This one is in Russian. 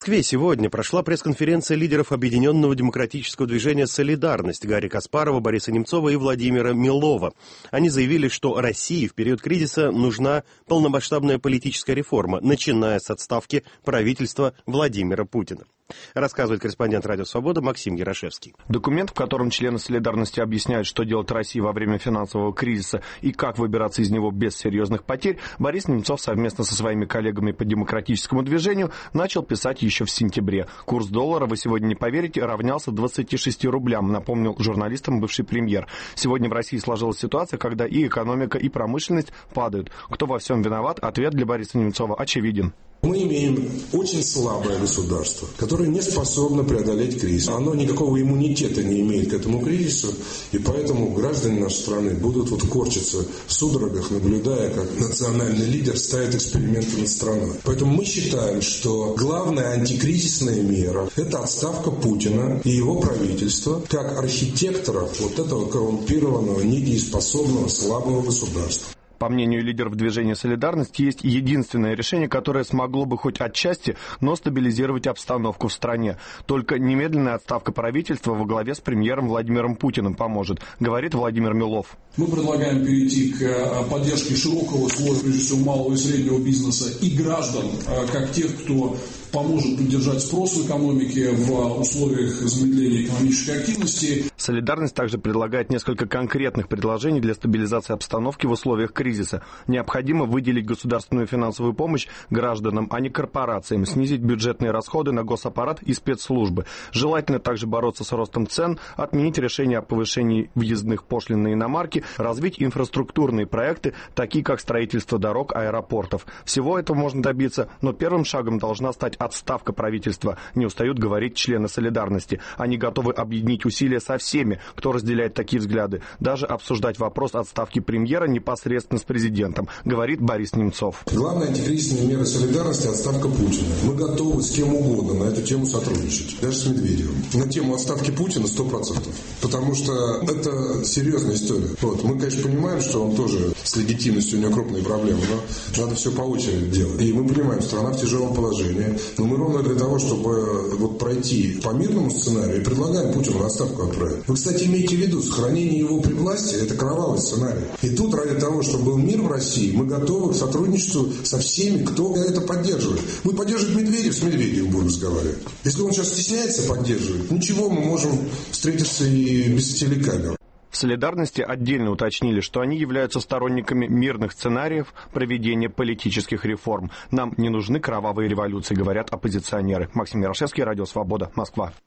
Москве сегодня прошла пресс-конференция лидеров Объединенного демократического движения «Солидарность» Гарри Каспарова, Бориса Немцова и Владимира Милова. Они заявили, что России в период кризиса нужна полномасштабная политическая реформа, начиная с отставки правительства Владимира Путина. Рассказывает корреспондент «Радио Свобода» Максим Ярошевский. Документ, в котором члены «Солидарности» объясняют, что делать России во время финансового кризиса и как выбираться из него без серьезных потерь, Борис Немцов совместно со своими коллегами по демократическому движению начал писать еще в сентябре. Курс доллара, вы сегодня не поверите, равнялся 26 рублям, напомнил журналистам бывший премьер. Сегодня в России сложилась ситуация, когда и экономика, и промышленность падают. Кто во всем виноват? Ответ для Бориса Немцова очевиден. Мы имеем очень слабое государство, которое не способно преодолеть кризис. Оно никакого иммунитета не имеет к этому кризису, и поэтому граждане нашей страны будут корчиться в судорогах, наблюдая, как национальный лидер ставит эксперименты над страной. Поэтому мы считаем, что главная антикризисная мера – это отставка Путина и его правительства как архитекторов этого коррумпированного, недееспособного, слабого государства. По мнению лидеров движения «Солидарность», есть единственное решение, которое смогло бы хоть отчасти, но стабилизировать обстановку в стране. Только немедленная отставка правительства во главе с премьером Владимиром Путиным поможет, говорит Владимир Милов. Мы предлагаем перейти к поддержке широкого слоя, прежде всего, малого и среднего бизнеса и граждан, как тех, кто поможет поддержать спрос в экономике в условиях замедления экономической активности. «Солидарность» также предлагает несколько конкретных предложений для стабилизации обстановки в условиях кризиса. Необходимо выделить государственную финансовую помощь гражданам, а не корпорациям, снизить бюджетные расходы на госаппарат и спецслужбы. Желательно также бороться с ростом цен, отменить решение о повышении въездных пошлин на иномарки, развить инфраструктурные проекты, такие как строительство дорог, аэропортов. Всего этого можно добиться, но первым шагом должна стать отставка правительства, не устают говорить члены «Солидарности». Они готовы объединить усилия со всеми, кто разделяет такие взгляды, даже обсуждать вопрос отставки премьера непосредственно с президентом, говорит Борис Немцов. Главная антикризисная мера «Солидарности» – отставка Путина. Мы готовы с кем угодно на эту тему сотрудничать, даже с Медведевым. На тему отставки Путина 100%, потому что это серьезная история. Мы, конечно, понимаем, что он тоже с легитимностью, у него крупные проблемы, но надо все по очереди делать. И мы понимаем, страна в тяжелом положении. Но мы ровно для того, чтобы пройти по мирному сценарию, и предлагаем Путину отставку отправить. Вы, кстати, имейте в виду, сохранение его при власти – это кровавый сценарий. И тут ради того, чтобы был мир в России, мы готовы к сотрудничеству со всеми, кто это поддерживает. Мы поддерживать Медведев, с Медведевым будем разговаривать. Если он сейчас стесняется поддерживать, ничего, мы можем встретиться и без телекамер. В «Солидарности» отдельно уточнили, что они являются сторонниками мирных сценариев проведения политических реформ. Нам не нужны кровавые революции, говорят оппозиционеры. Максим Ярошевский, Радио Свобода, Москва.